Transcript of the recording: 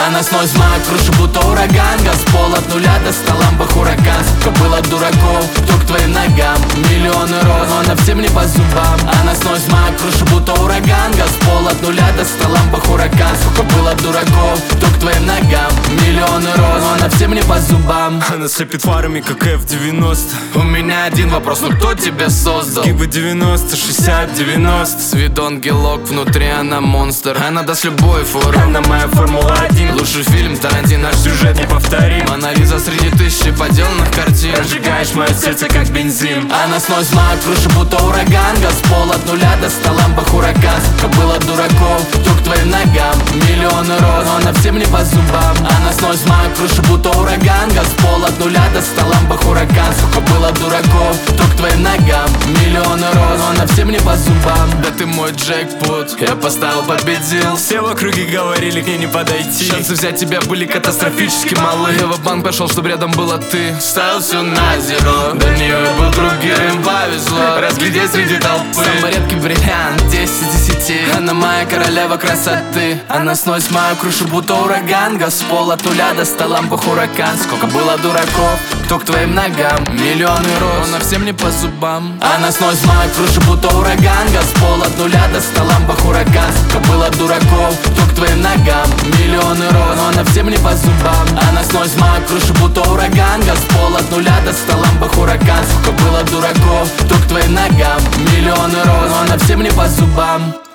Она сносит мою крышу, будто ураган. Газ пол от нуля до столамба хуракан. Сколько было дураков, кто к твоим ногам. Миллионы роз, но она всем не по зубам. Она сносит мою крышу, будто ураган. Газ пол от нуля до столамба хуракан. Сколько было дураков, кто к твоим ногам. Миллионы роз, но она всем не по зубам. Она слепит фарами, как F-90. У меня один вопрос, ну кто тебя создал? Сгибы 90, 60, 90. С виду ангелок, внутри она монстр. Она даст любой фору. Она моя Формула-1. Лучший фильм Тарантино, Наш сюжет неповторим. Мона Лиза среди тысячи поделанных картин. Прожигаешь мое сердце, как бензин. Она сносит мою крышу, будто ураган. Газ пол от нуля до столамба хуракан. Сколько было дураков, кто к твоим ногам. Миллионы роз, но она всем не по зубам. Она сносит мою крышу, будто ураган. Газ пол от нуля до столамба хуракан. Сколько было дураков, кто к твоим ногам. Миллионы роз, но она всем не по зубам. Да ты мой джекпот, я поставил, победил. Все в округе говорили, к ней не подойти. Шансы взять тебя были катастрофически малы. Я в банк пошел, чтобы рядом была ты. Ставил все на зеро, до нее я был другим. Повезло разглядеть среди толпы. Самый редкий бриллиант, 10 из 10. Она моя королева красоты. Она сносит мою крышу, будто ураган. Газ пол от нуля до столамба хуракан. Сколько было дураков, кто к твоим ногам. Миллионы роз, но всем не по зубам. Она сносит мою крышу, будто ураган. Газ пол от нуля до столамба хуракан. Сколько было дураков, кто к твоим ногам. Миллионы роз, но она всем не по зубам. Она сносит мою крышу, будто ураган. Газ пол от нуля до столамба хуракан. Сколько было дураков, кто к твоим ногам. Миллионы роз, но она всем не по зубам.